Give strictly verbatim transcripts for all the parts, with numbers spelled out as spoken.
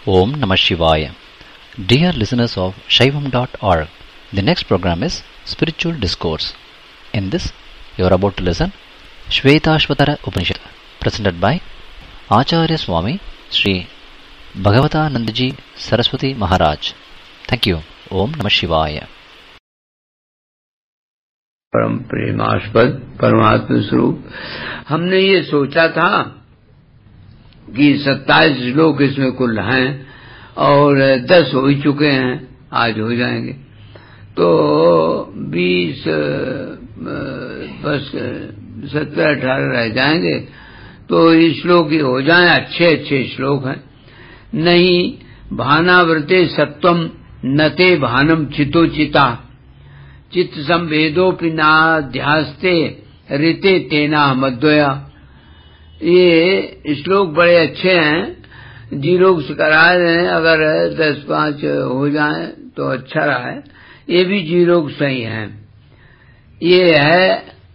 Om Namah Shivaya. Dear listeners of Shaivam dot org, the next program is Spiritual Discourse. In this, you are about to listen Shvetashvatara Upanishad, presented by Acharya Swami Sri Bhagavatanandaji Saraswati Maharaj. Thank you. Om Namah Shivaya. परम प्रेमास्पद परमात्मा स्वरूप हमने ये सोचा था कि सत्ताईस श्लोक इसमें कुल हैं और दस हो ही चुके हैं, आज हो जाएंगे, तो बीस बस सत्रह अठारह रह जाएंगे, तो ये श्लोक ही हो जाएं। अच्छे अच्छे श्लोक हैं। नहीं भानावृते सत्वम नते भानम चितोचिता चित्त संवेदोपि नाध्यास्ते ऋते तेना मद्वया। ये श्लोक बड़े अच्छे हैं, जीरो से करा रहे हैं, अगर दस पांच हो जाए तो अच्छा रहा है। ये भी जीरो सही है। ये है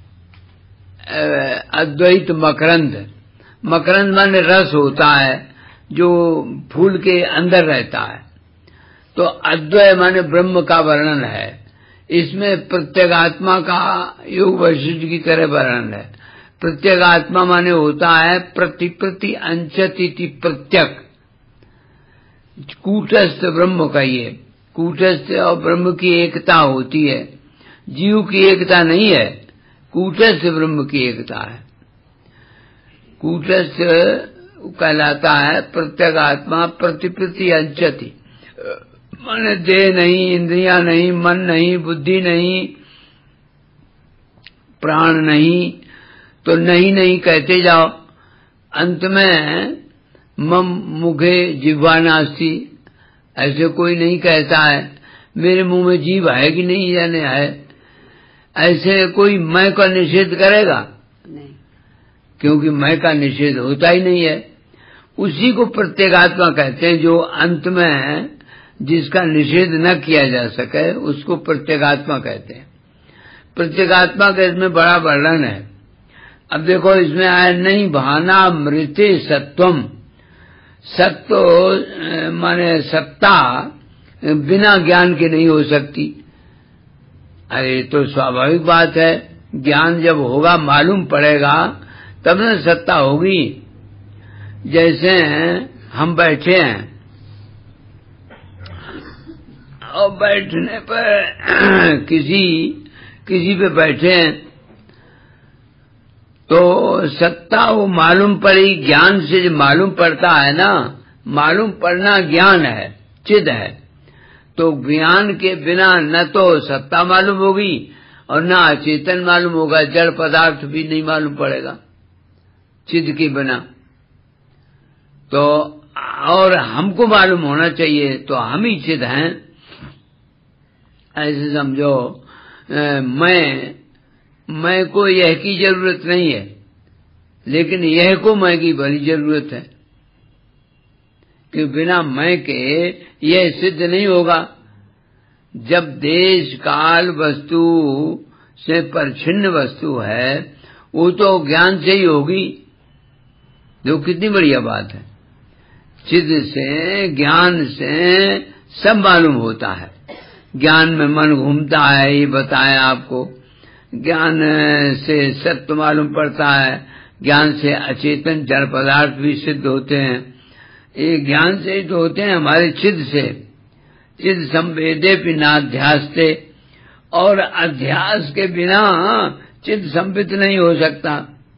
अद्वैत मकरंद। मकरंद माने रस होता है जो फूल के अंदर रहता है, तो अद्वैत माने ब्रह्म का वर्णन है। इसमें प्रत्यगात्मा का योग वैशिष्ट की तरह वर्णन है। प्रत्यगात्मा माने होता है प्रति प्रति अंचति प्रत्यक, कूटस्थ ब्रह्म का। ये कूटस्थ और ब्रह्म की एकता होती है, जीव की एकता नहीं है, कूटस्थ ब्रह्म की एकता है। कूटस्थ कहलाता है प्रत्यगात्मा प्रति प्रति अंचति, माने देह नहीं, इंद्रियां नहीं, मन नहीं, बुद्धि नहीं, प्राण नहीं, तो नहीं नहीं कहते जाओ। अंत में मम मुखे जिह्वा नास्ति, ऐसे कोई नहीं कहता है मेरे मुंह में जीभ है कि नहीं या नहीं है। ऐसे कोई मैं का निषेध करेगा नहीं, क्योंकि मैं का निषेध होता ही नहीं है। उसी को प्रत्यगात्मा कहते हैं, जो अंत में जिसका निषेध न किया जा सके उसको प्रत्यगात्मा कहते हैं। प्रत्यगात्मा का इसमें बड़ा वर्णन है। अब देखो इसमें आया नहीं भाना मृते सत्वम। सत्व माने सत्ता बिना ज्ञान के नहीं हो सकती। अरे तो स्वाभाविक बात है, ज्ञान जब होगा मालूम पड़ेगा तब न सत्ता होगी। जैसे हम बैठे हैं और बैठने पर किसी किसी पे बैठे हैं तो सत्ता वो मालूम पड़ी, ज्ञान से जो मालूम पड़ता है ना, मालूम पड़ना ज्ञान है, चिद है। तो ज्ञान के बिना न तो सत्ता मालूम होगी और न अचेतन मालूम होगा, जड़ पदार्थ भी नहीं मालूम पड़ेगा चिद के बिना। तो और हमको मालूम होना चाहिए, तो हम ही चिद हैं। ऐसे समझो मैं मैं को यह की जरूरत नहीं है, लेकिन यह को मैं की बड़ी जरूरत है, कि बिना मैं के यह सिद्ध नहीं होगा। जब देश काल वस्तु से परिच्छिन्न वस्तु है वो तो ज्ञान से ही होगी। जो कितनी बढ़िया बात है, चिद से ज्ञान से सब मालूम होता है। ज्ञान में मन घूमता है, ये बताया आपको। ज्ञान से सत्य मालूम पड़ता है, ज्ञान से अचेतन जड़ पदार्थ भी सिद्ध होते हैं। ये ज्ञान से ही तो होते हैं, हमारे चिद से। चिद संवेदे पिनाध्यास्ते, और अध्यास के बिना चिद संवित नहीं हो सकता।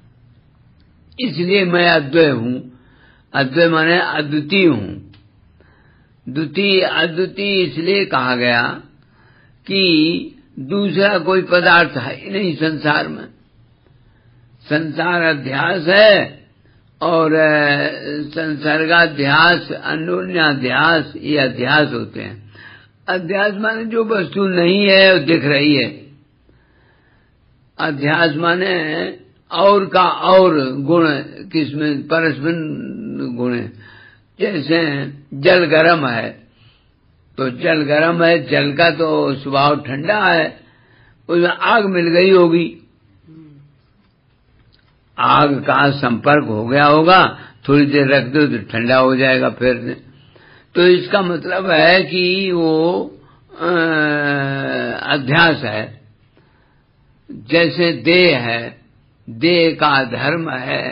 इसलिए मैं अद्वय हूँ। अद्वय माने अद्वितीय हूँ। द्वितीय अद्वितीय इसलिए कहा गया कि दूसरा कोई पदार्थ है ही नहीं संसार में। संसार अध्यास है और संसर्गाध्यास, अन्योन्याध्यास, ये अध्यास होते हैं। अध्यास माने जो वस्तु नहीं है वो दिख रही है। अध्यास माने और का और गुण, किसमें परस्मिन गुण है। जैसे जल गरम है तो जल गरम है, जल का तो स्वभाव ठंडा है, उसमें आग मिल गई होगी, आग का संपर्क हो गया होगा, थोड़ी देर रख दो तो ठंडा हो जाएगा। फिर तो इसका मतलब है कि वो अध्यास है। जैसे देह है, देह का धर्म है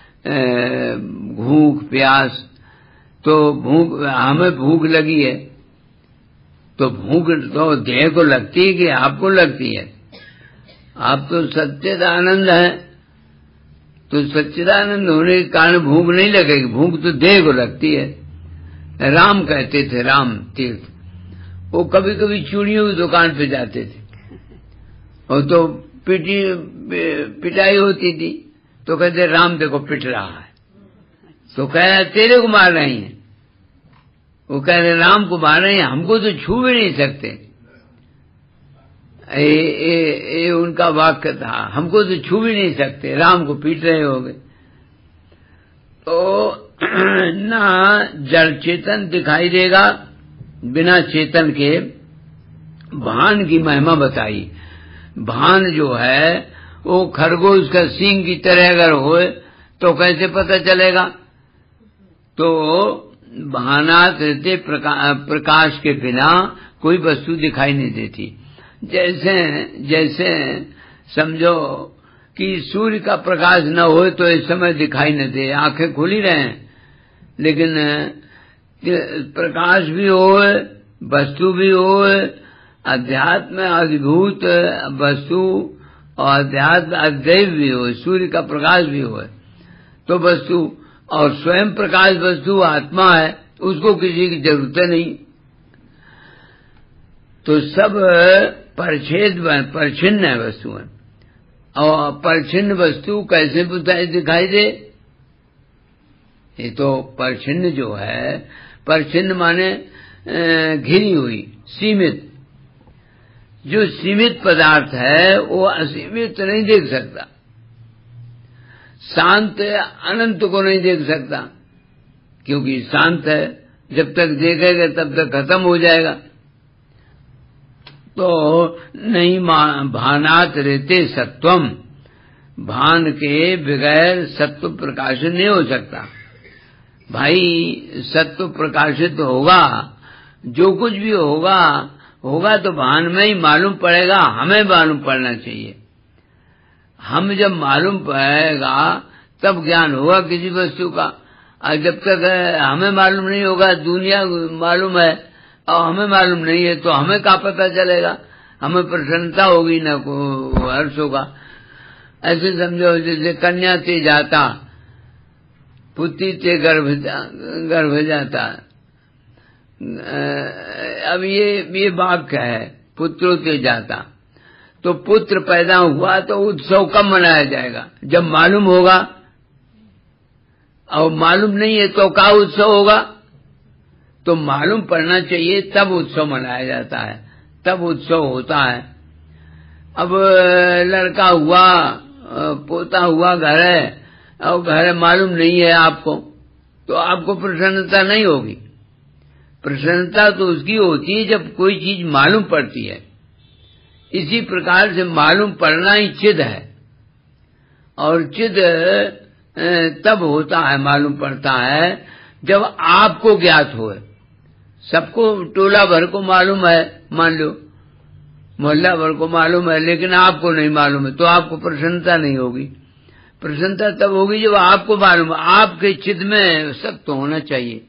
भूख प्यास, तो भूख, हमें भूख लगी है तो भूख तो देह को लगती है कि आपको लगती है? आप तो सच्चिदानंद है, तो सच्चिदानंद होने के कारण भूख नहीं लगेगी, भूख तो देह को लगती है। राम कहते थे, राम तीर्थ, वो कभी कभी चूड़ियों की दुकान पे जाते थे और तो पिटी पिटाई होती थी तो कहते राम देखो पिट रहा है, तो कह रहे तेरे को मार रही हैं, वो कह रहे राम को मार रहे हैं, हमको तो छू भी नहीं सकते। ये, ये, ये उनका वाक्य था, हमको तो छू भी नहीं सकते, राम को पीट रहे होंगे। तो ना जड़ चेतन दिखाई देगा, बिना चेतन के भान की महिमा बताई। भान जो है वो खरगोश का सींग की तरह अगर होए तो कैसे पता चलेगा? तो भानात रहते प्रका, प्रकाश के बिना कोई वस्तु दिखाई नहीं देती। जैसे जैसे समझो कि सूर्य का प्रकाश न हो तो इस समय दिखाई न दे, आंखें खुली रहें, लेकिन प्रकाश भी हो, वस्तु भी हो, अध्यात्म अधिभूत वस्तु और अध्यात्म अद्वैत भी हो, सूर्य का प्रकाश भी हो तो वस्तु, और स्वयं प्रकाश वस्तु आत्मा है, उसको किसी की जरूरत नहीं। तो सब परछेद परछिन्न है वस्तु है, और परछिन्न वस्तु कैसे दिखाई दे? ये तो परछिन्न जो है, परछिन्न माने घिरी हुई, सीमित। जो सीमित पदार्थ है वो असीमित नहीं देख सकता, शांत अनंत को नहीं देख सकता, क्योंकि शांत है, जब तक देखेगा तब तक खत्म हो जाएगा। तो नहीं भानात रहते सत्वम, भान के बगैर सत्व प्रकाशित नहीं हो सकता। भाई सत्व प्रकाशित होगा, जो कुछ भी होगा होगा तो भान में ही मालूम पड़ेगा, हमें मालूम पड़ना चाहिए। हम जब मालूम पड़ेगा तब ज्ञान होगा किसी वस्तु का, और जब तक हमें मालूम नहीं होगा, दुनिया मालूम है और हमें मालूम नहीं है, तो हमें क्या पता चलेगा? हमें प्रसन्नता होगी न को हर्ष होगा। ऐसे समझो जैसे कन्या ते जाता, पुत्री ते गर्भ गर्भ जाता। अब ये ये वाक्य है, पुत्रों ते जाता, तो पुत्र पैदा हुआ तो उत्सव कब मनाया जाएगा? जब मालूम होगा, और मालूम नहीं है तो क्या उत्सव होगा? तो मालूम पड़ना चाहिए तब उत्सव मनाया जाता है, तब उत्सव होता है। अब लड़का हुआ, पोता हुआ, घर है, और घर मालूम नहीं है आपको, तो आपको प्रसन्नता नहीं होगी। प्रसन्नता तो उसकी होती है जब कोई चीज मालूम पड़ती है। इसी प्रकार से मालूम पड़ना ही चिद है, और चिद तब होता है, मालूम पड़ता है जब आपको ज्ञात हो। सबको टोला भर को मालूम है, मान लो मोहल्ला भर को मालूम है, लेकिन आपको नहीं मालूम है, तो आपको प्रसन्नता नहीं होगी। प्रसन्नता तब होगी जब आपको मालूम है, आपके चित्त में सत्य तो होना चाहिए।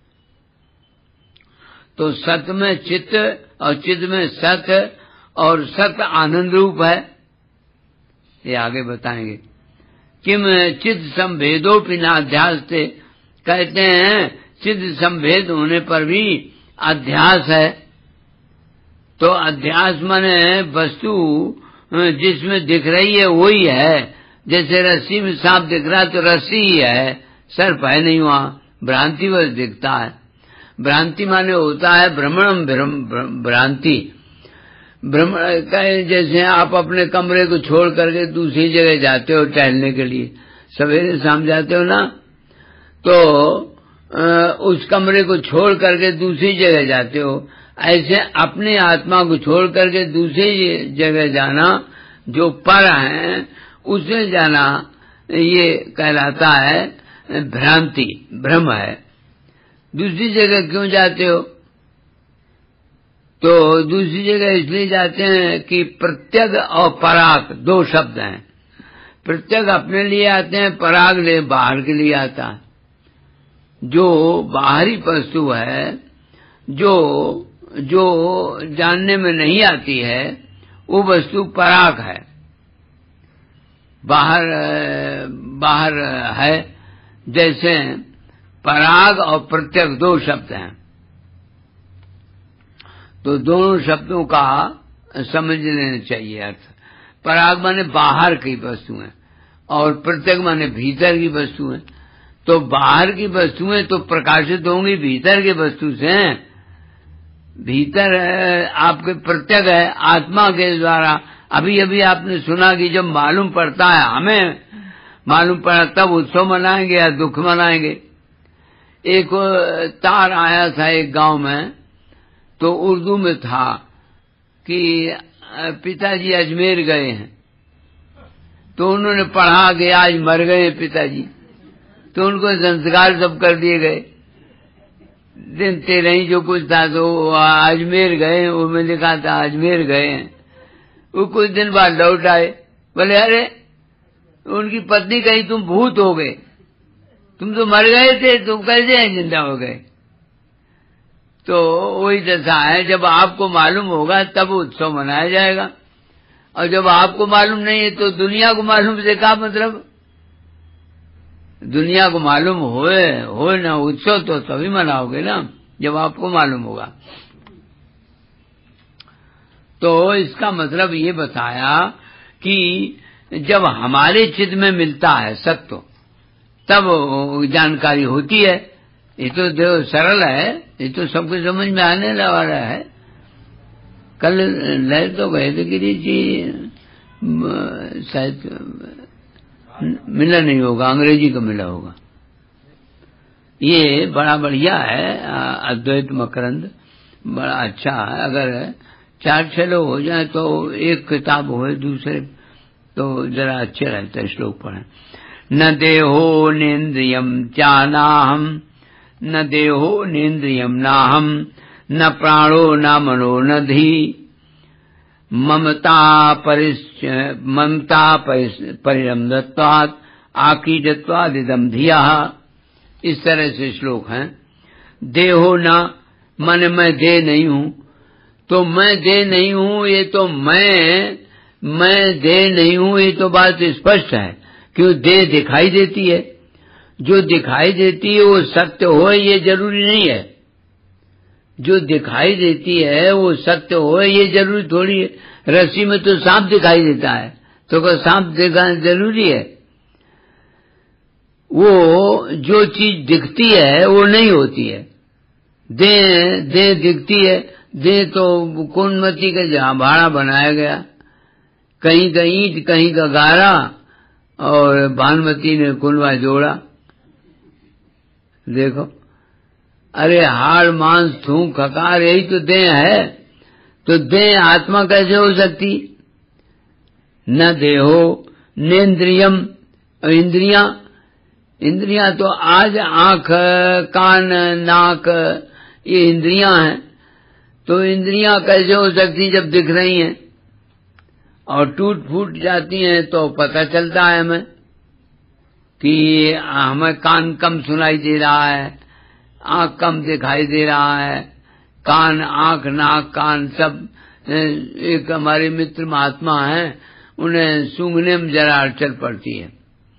तो सत्य में चित्त और चित्त में सत्य, और सत्य आनंद रूप है, ये आगे बताएंगे। किम चित्त संभेदो पिनाध्यास थे, कहते हैं चित्त संभेद होने पर भी अध्यास है। तो अध्यास माने वस्तु जिसमें दिख रही है वही है। जैसे रस्सी में सांप दिख रहा है तो रस्सी ही है, सर्प है नहीं, वहां भ्रांति बस दिखता है। भ्रांति माने होता है भ्रमणम भ्रांति। भ्रमण कहे जैसे आप अपने कमरे को छोड़ करके दूसरी जगह जाते हो टहलने के लिए, सवेरे शाम जाते हो ना, तो उस कमरे को छोड़ करके दूसरी जगह जाते हो। ऐसे अपने आत्मा को छोड़ करके दूसरी जगह जाना, जो पर है उसमें जाना, ये कहलाता है भ्रांति, भ्रम है। दूसरी जगह क्यों जाते हो? तो दूसरी जगह इसलिए जाते हैं कि प्रत्यग और पराग दो शब्द हैं। प्रत्यग अपने लिए आते हैं, पराग ले बाहर के लिए आता है। जो बाहरी वस्तु है, जो जो जानने में नहीं आती है, वो वस्तु पराग है, बाहर बाहर है। जैसे पराग और प्रत्यग दो शब्द हैं, तो दोनों शब्दों का समझ लेना चाहिए अर्थ। पराग माने बाहर की वस्तुएं और प्रत्यग माने भीतर की वस्तुएं। तो बाहर की वस्तुएं तो प्रकाशित होंगी भीतर की वस्तु से। भीतर आपके प्रत्यग है आत्मा के द्वारा। अभी अभी आपने सुना कि जब मालूम पड़ता है, हमें मालूम पड़ा, तब उत्सव मनाएंगे या दुख मनाएंगे। एक तार आया था एक गांव में, तो उर्दू में था कि पिताजी अजमेर गए हैं। तो उन्होंने पढ़ा कि आज मर गए पिताजी, तो उनको संस्कार सब कर दिए गए। दिन तेरह ही जो कुछ था तो अजमेर गए, वो में लिखा था अजमेर गए हैं। वो कुछ दिन बाद लौट आए, बोले अरे उनकी पत्नी कही तुम भूत हो गए, तुम तो मर गए थे, तुम कैसे हैं जिंदा हो गए। तो वही दशा है, जब आपको मालूम होगा तब उत्सव मनाया जाएगा, और जब आपको मालूम नहीं है तो दुनिया को मालूम से क्या मतलब। दुनिया को मालूम होए हो ना उत्सव तो तभी मनाओगे ना जब आपको मालूम होगा। तो इसका मतलब ये बताया कि जब हमारे चित्त में मिलता है सत्य, तब जानकारी होती है। ये तो जो सरल है, ये तो सबको समझ में आने वाला है। कल ले तो गए थे गिरी जी, शायद मिला नहीं होगा, अंग्रेजी का मिला होगा। ये बड़ा बढ़िया है अद्वैत मकरंद, बड़ा अच्छा है। अगर चार छह लोग हो जाए तो एक किताब हो, दूसरे तो जरा अच्छे रहते हैं श्लोक पढ़े। न देहो नेन्द्रियम चानाहम, न देहो नेन्द्रियम नाहम, न प्राणो न मनो न धी, ममता परिश्च ममता परिरमदत्वात् आकीदत्वादिदम धिया। इस तरह से श्लोक हैं। देहो न मन मैं दे नहीं हूं, तो मैं दे नहीं हूं, ये तो मैं मैं दे नहीं हूं, ये तो बात स्पष्ट है। क्यों देह दिखाई देती है, जो दिखाई देती है वो सत्य हो ये जरूरी नहीं है। जो दिखाई देती है वो सत्य हो ये जरूरी थोड़ी है। रस्सी में तो सांप दिखाई देता है, तो क्या सांप दिखाना जरूरी है? वो जो चीज दिखती है वो नहीं होती है। देह देह दिखती है, देह तो कुंडमती का जहां भाड़ा बनाया गया, कहीं का ईंट कहीं का गारा, और भानुमती ने कुंडवा जोड़ा। देखो, अरे हाड़ मांस थूक खकार यही तो देह है, तो देह आत्मा कैसे हो सकती? न देहो नेन्द्रियम, इंद्रियां इंद्रियां तो आज आंख कान नाक ये इंद्रियां हैं, तो इंद्रियां कैसे हो सकती जब दिख रही हैं? और टूट फूट जाती हैं तो पता चलता है हमें कि हमें कान कम सुनाई दे रहा है, आंख कम दिखाई दे रहा है। कान आंख नाक कान सब, एक हमारे मित्र महात्मा हैं, उन्हें सूंघने में जरा अड़चन पड़ती है,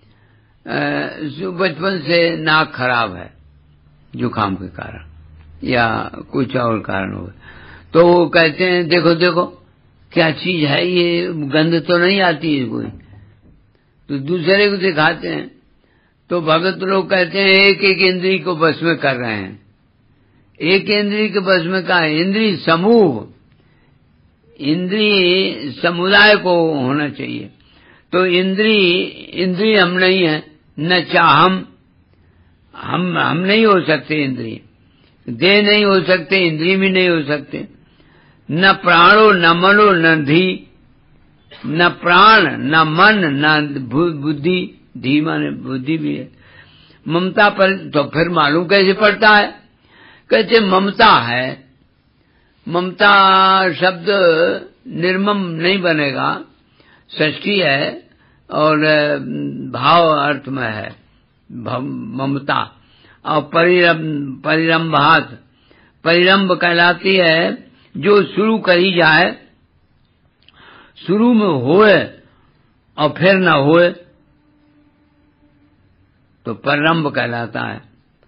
बचपन से नाक खराब है जुकाम के कारण या कुछ और कारण हो, तो वो कहते हैं देखो देखो क्या चीज है ये, गंध तो नहीं आती है कोई, तो दूसरे को दिखाते हैं। तो भगत लोग कहते हैं एक एक इंद्री को बस में कर रहे हैं। एक इंद्री के बस में का है? इंद्री समूह, इंद्री समुदाय को होना चाहिए। तो इंद्री इंद्री हम नहीं है, न चाहम, हम हम नहीं हो सकते इंद्रिय, देह नहीं हो सकते, इंद्रिय भी नहीं हो सकते। न प्राणो न मनो न धी, न प्राण न मन न बुद्धि, धी माने बुद्धि भी है। ममता पर तो फिर मालूम कैसे पड़ता है? कहते ममता है, ममता शब्द निर्मम नहीं बनेगा, षष्ठी है और भाव अर्थ में है ममता। और परिरंभ परिरंभात, परिरंभ कहलाती है जो शुरू करी जाए, शुरू में होए और फिर न होए तो पररंभ कहलाता है।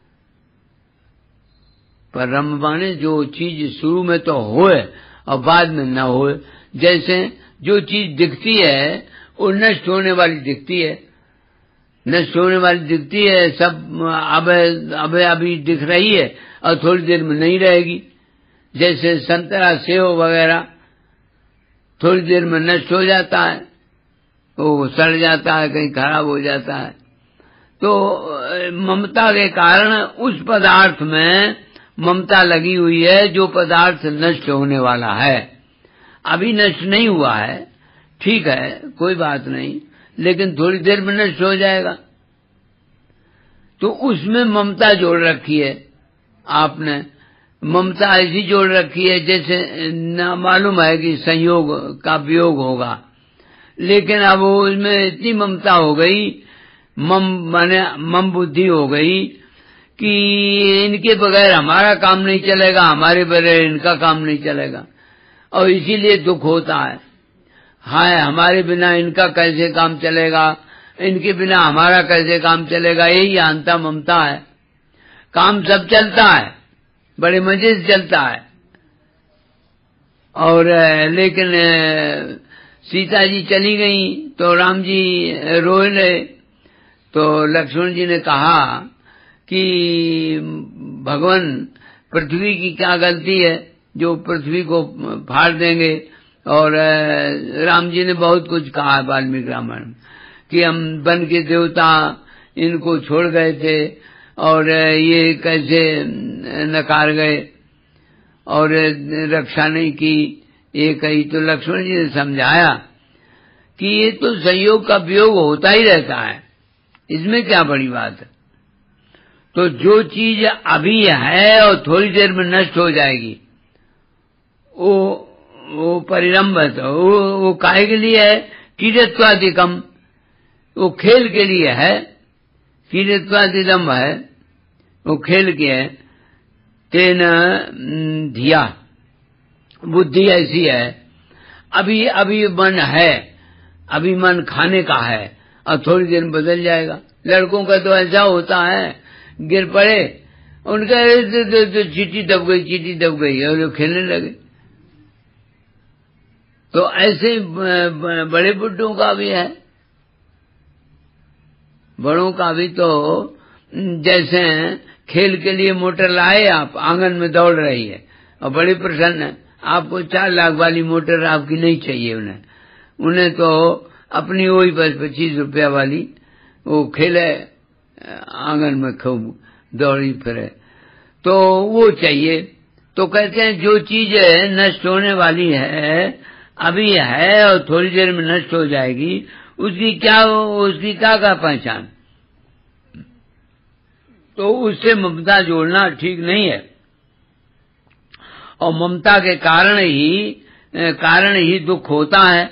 पररंभ माने जो चीज शुरू में तो होए और बाद में न होए। जैसे जो चीज दिखती है वो नष्ट होने वाली दिखती है, नष्ट होने वाली दिखती है, सब अब अब अभी दिख रही है और थोड़ी देर में नहीं रहेगी। जैसे संतरा सेव वगैरह थोड़ी देर में नष्ट हो जाता है, वो सड़ जाता है, कहीं खराब हो जाता है। तो ममता के कारण उस पदार्थ में ममता लगी हुई है जो पदार्थ नष्ट होने वाला है। अभी नष्ट नहीं हुआ है, ठीक है, कोई बात नहीं, लेकिन थोड़ी देर में नष्ट हो जाएगा। तो उसमें ममता जोड़ रखी है आपने, ममता ऐसी जोड़ रखी है जैसे न मालूम है कि संयोग का वियोग होगा, लेकिन अब उसमें इतनी ममता हो गई, मम माने मम बुद्धि हो गई कि इनके बगैर हमारा काम नहीं चलेगा, हमारे बगैर इनका काम नहीं चलेगा, और इसीलिए दुख होता है। हाय हमारे बिना इनका कैसे काम चलेगा, इनके बिना हमारा कैसे काम चलेगा, यही अंता ममता है। काम सब चलता है, बड़े मजे से चलता है, और लेकिन सीता जी चली गई तो राम जी रोए रहे। तो लक्ष्मण जी ने कहा कि भगवान पृथ्वी की क्या गलती है जो पृथ्वी को फाड़ देंगे। और राम जी ने बहुत कुछ कहा है वाल्मीकि रामायण में कि हम वन के देवता इनको छोड़ गए थे और ये कैसे नकार गए और रक्षा नहीं की, ये कही। तो लक्ष्मण जी ने समझाया कि ये तो संयोग का वियोग होता ही रहता है, इसमें क्या बड़ी बात है। तो जो चीज अभी है और थोड़ी देर में नष्ट हो जाएगी, वो वो परिरंभ है। तो वो, वो काहे के लिए है? क्रीडत्वादिकम, वो खेल के लिए है। क्रीडत्वादिदम है, वो खेल के है। तेन धिया, बुद्धि ऐसी है, अभी अभी मन है, अभी मन खाने का है और थोड़ी देर में बदल जाएगा। लड़कों का तो ऐसा होता है, गिर पड़े, उनका चीटी दब गई, चीटी दब गई और वो खेलने लगे। तो ऐसे बड़े बुड्ढों का भी है, बड़ों का भी। तो जैसे खेल के लिए मोटर लाए आप, आंगन में दौड़ रही है और बड़े प्रसन्न है, आपको चार लाख वाली मोटर आपकी नहीं चाहिए। उन्हें उन्हें तो अपनी वही बस पच्चीस रुपया वाली वो खेले, आंगन में खूब दौड़ी फिरे, तो वो चाहिए। तो कहते हैं जो चीज नष्ट होने वाली है, अभी है और थोड़ी देर में नष्ट हो जाएगी, उसकी क्या उसकी क्या क्या पहचान। तो उससे ममता जोड़ना ठीक नहीं है। और ममता के कारण ही कारण ही दुख होता है।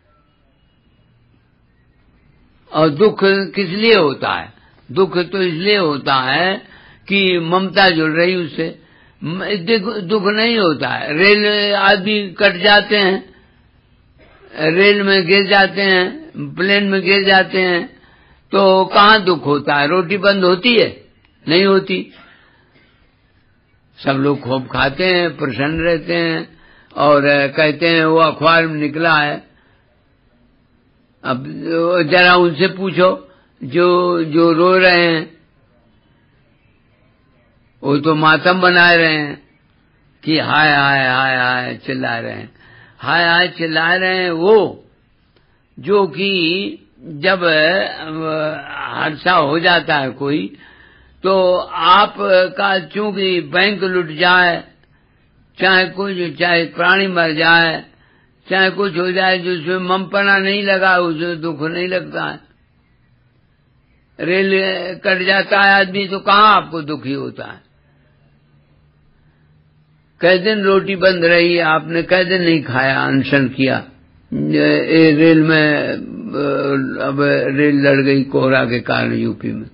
और दुख किस लिए होता है? दुख तो इसलिए होता है कि ममता जुड़ रही उससे। दुख नहीं होता है। रेल आदमी कट जाते हैं, रेल में गिर जाते हैं, प्लेन में गिर जाते हैं, तो कहाँ दुख होता है? रोटी बंद होती है? नहीं होती। सब लोग खूब खाते हैं, प्रसन्न रहते हैं और कहते हैं वो अखबार में निकला है। अब जरा उनसे पूछो जो जो रो रहे हैं, वो तो मातम बना रहे हैं कि हाय हाय हाय हाय चिल्ला रहे हैं, हाय हाय चिल्ला रहे हैं। वो जो कि जब हादसा हो जाता है कोई, तो आपका चूंकि बैंक लुट जाए, चाहे कुछ, चाहे प्राणी मर जाए, चाहे कुछ हो जाए, जिसमें ममपना नहीं लगा उसमें दुख नहीं लगता है। रेल कट जाता है आदमी तो कहाँ आपको दुखी होता है? कई दिन रोटी बंद रही, आपने कई दिन नहीं खाया, अनशन किया। ए, रेल में अब रेल लड़ गई कोहरा के कारण यूपी में,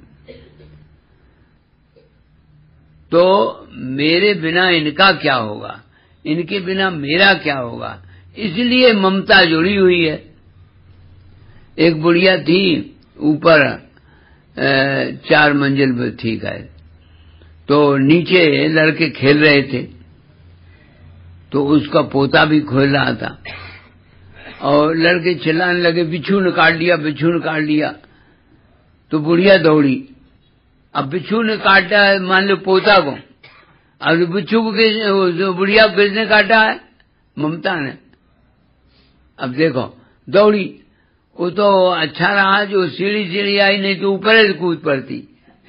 तो मेरे बिना इनका क्या होगा, इनके बिना मेरा क्या होगा, इसलिए ममता जुड़ी हुई है। एक बुढ़िया थी ऊपर चार मंजिल पर थी गए, तो नीचे लड़के खेल रहे थे, तो उसका पोता भी खेल रहा था और लड़के चिल्लाने लगे बिच्छू ने काट लिया, बिच्छू ने काट लिया। तो बुढ़िया दौड़ी, अब बिच्छू ने काटा है मान लो पोता को, अब बिच्छू को बुढ़िया को किसने काटा है, ममता ने। अब देखो दौड़ी, वो तो अच्छा रहा जो सीढ़ी सीढ़ी आई, नहीं तो ऊपर कूद पड़ती।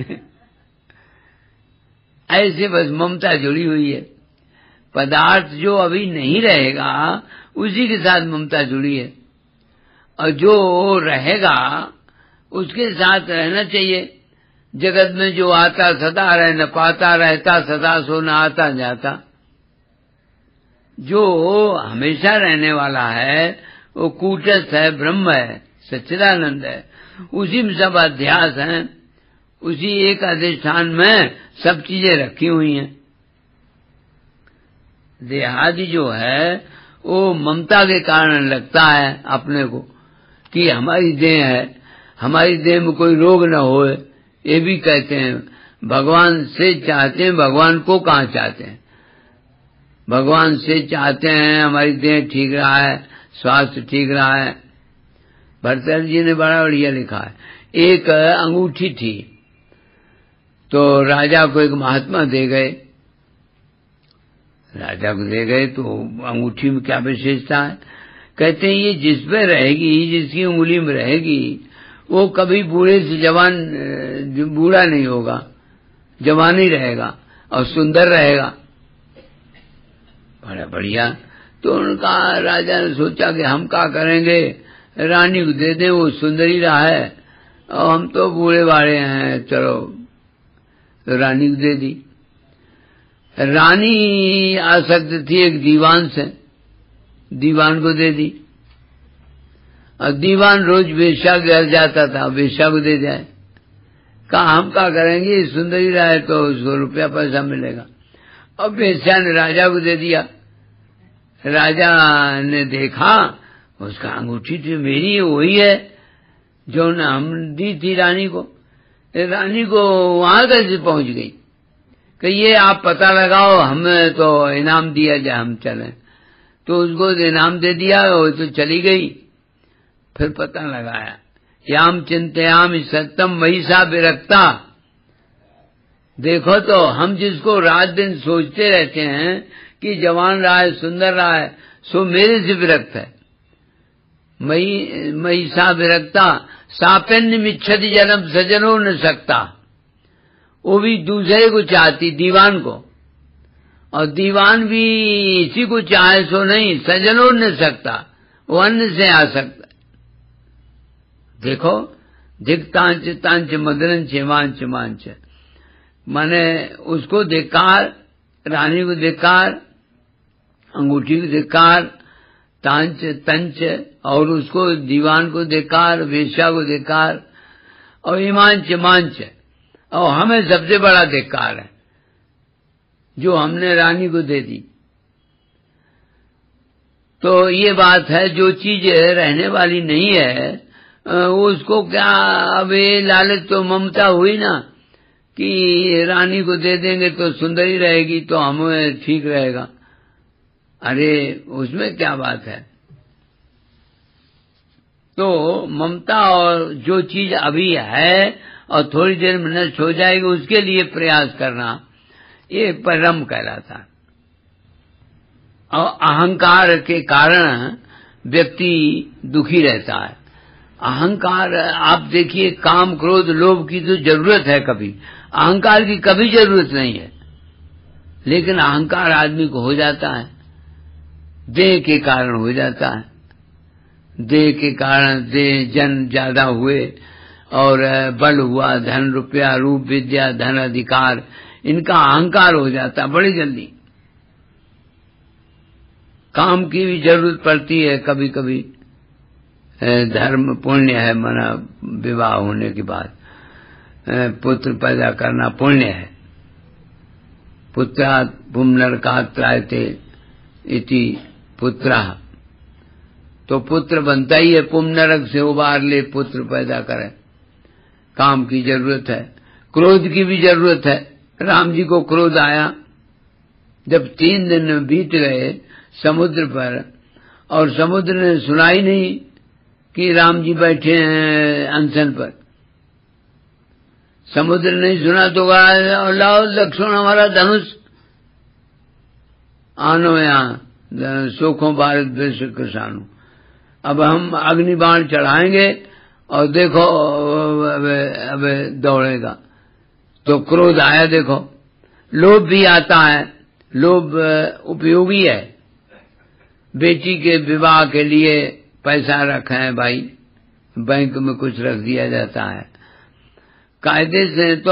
ऐसे बस ममता जुड़ी हुई है। पदार्थ जो अभी नहीं रहेगा उसी के साथ ममता जुड़ी है, और जो रहेगा उसके साथ रहना चाहिए। जगत में जो आता सदा रहे, न पाता रहता सदा सो न आता जाता। जो हमेशा रहने वाला है वो कूटस्थ है, ब्रह्म है, सच्चिदानंद है, उसी में सब अध्यास हैं, उसी एक अधिष्ठान में सब चीजें रखी हुई हैं। देहादि जो है वो ममता के कारण लगता है अपने को कि हमारी देह है, हमारी देह में कोई रोग न होए, ये भी कहते हैं। भगवान से चाहते हैं, भगवान को कहाँ चाहते हैं, भगवान से चाहते हैं हमारी देह ठीक रहा है, स्वास्थ्य ठीक रहा है। भरतल जी ने बड़ा बढ़िया लिखा है। एक अंगूठी थी, तो राजा को एक महात्मा दे गए, राजा को दे गए तो अंगूठी में क्या विशेषता है, कहते हैं ये जिस पे रहेगी, जिसकी उंगली में रहेगी, वो कभी बूढ़े से जवान बूढ़ा नहीं होगा, जवान ही रहेगा और सुंदर रहेगा। बड़ा बढ़िया। तो उनका राजा ने सोचा कि हम क्या करेंगे, रानी को दे दें, वो सुंदरी रहा है और हम तो बूढ़े बाड़े हैं, चलो तो रानी को दे दी। रानी आसक्त थी एक दीवान से, दीवान को दे दी, और दीवान रोज वेश्या के घर जाता था, वेश्या को दे जाए। कहा हम क्या करेंगे, सुंदरी रहे तो उसको रुपया पैसा मिलेगा। अब वेश्या ने राजा को दे दिया। राजा ने देखा उसका अंगूठी थी मेरी वही है जो न हम दी थी रानी को। रानी को वहां कैसे पहुंच गई कि ये आप पता लगाओ, हमें तो इनाम दिया जाए, हम चलें। तो उसको इनाम दे दिया, वो तो चली गई। फिर पता लगाया, याम चिंतयाम सत्यम वही सा विरक्ता। देखो तो हम जिसको रात दिन सोचते रहते हैं कि जवान रहा है, सुंदर रहा है, सो मेरे से विरक्त है। मई मई सा विरक्ता सापेन्य मिच्छति जन्म सजनो न सकता। वो भी दूसरे को चाहती, दीवान को, और दीवान भी इसी को चाहे सो नहीं, सजनो न सकता, वो अन्य से आ सकता। देखो दिक्तांच तांच मदरंच वांच मांच, माने उसको धिक्कार, रानी को धिक्कार, अंगूठी को धिक्कार, तांच तंच, और उसको दीवान को धिक्कार, वेश्या को धिक्कार, और ईमांच मांच, और हमें सबसे बड़ा धिक्कार है जो हमने रानी को दे दी। तो ये बात है, जो चीज रहने वाली नहीं है उसको क्या, अब ये लालच तो ममता हुई ना कि रानी को दे देंगे तो सुंदरी रहेगी तो हमें ठीक रहेगा। अरे उसमें क्या बात है। तो ममता और जो चीज अभी है और थोड़ी देर में नष्ट हो जाएगी, उसके लिए प्रयास करना, ये परम कहलाता। और अहंकार के कारण व्यक्ति दुखी रहता है। अहंकार, आप देखिए काम क्रोध लोभ की तो जरूरत है, कभी अहंकार की कभी जरूरत नहीं है, लेकिन अहंकार आदमी को हो जाता है, देह के कारण हो जाता है। देह के कारण देह जन ज्यादा हुए और बल हुआ, धन रुपया रूप विद्या धन अधिकार, इनका अहंकार हो जाता बड़ी जल्दी। काम की भी जरूरत पड़ती है कभी कभी। धर्म पुण्य है, माना विवाह होने के बाद पुत्र पैदा करना पुण्य है। पुत्रात् पुंनरकात् त्रायते इति पुत्रः, तो पुत्र बनता ही है, पुंनरक से उबार ले पुत्र पैदा करे। काम की जरूरत है, क्रोध की भी जरूरत है। राम जी को क्रोध आया जब तीन दिन बीत गए समुद्र पर और समुद्र ने सुना ही नहीं कि राम जी बैठे हैं अनशन पर। समुद्र नहीं सुना तो कहा लाओ लक्ष्मण हमारा धनुष, आनो यहाँ सुखों भारत विश्व किसानों। अब हम अग्नि बाण चढ़ाएंगे और देखो अब अब दौड़ेगा। तो क्रोध आया। देखो लोभ भी आता है, लोभ उपयोगी है। बेटी के विवाह के लिए पैसा रखे हैं भाई, बैंक में कुछ रख दिया जाता है। कायदे से तो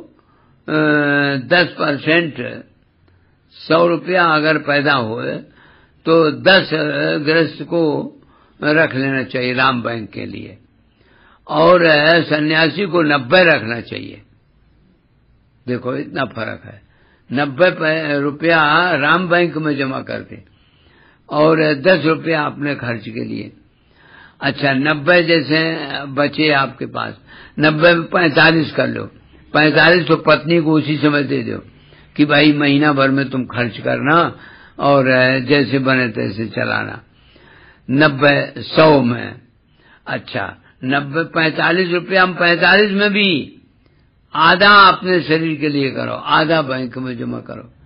दस परसेंट सौ रुपया अगर पैदा हुए तो दस गृहस्थ को रख लेना चाहिए राम बैंक के लिए, और सन्यासी को नब्बे रखना चाहिए। देखो इतना फर्क है। नब्बे रुपया राम बैंक में जमा करते और दस रुपया अपने खर्च के लिए। अच्छा, नब्बे जैसे बचे आपके पास, नब्बे में पैंतालीस कर लो। पैंतालीस तो पत्नी को उसी समय दे दो कि भाई महीना भर में तुम खर्च करना और जैसे बने तैसे चलाना। नब्बे सौ में, अच्छा नब्बे पैंतालीस रुपया हम पैंतालीस में भी आधा अपने शरीर के लिए करो, आधा बैंक में जमा करो।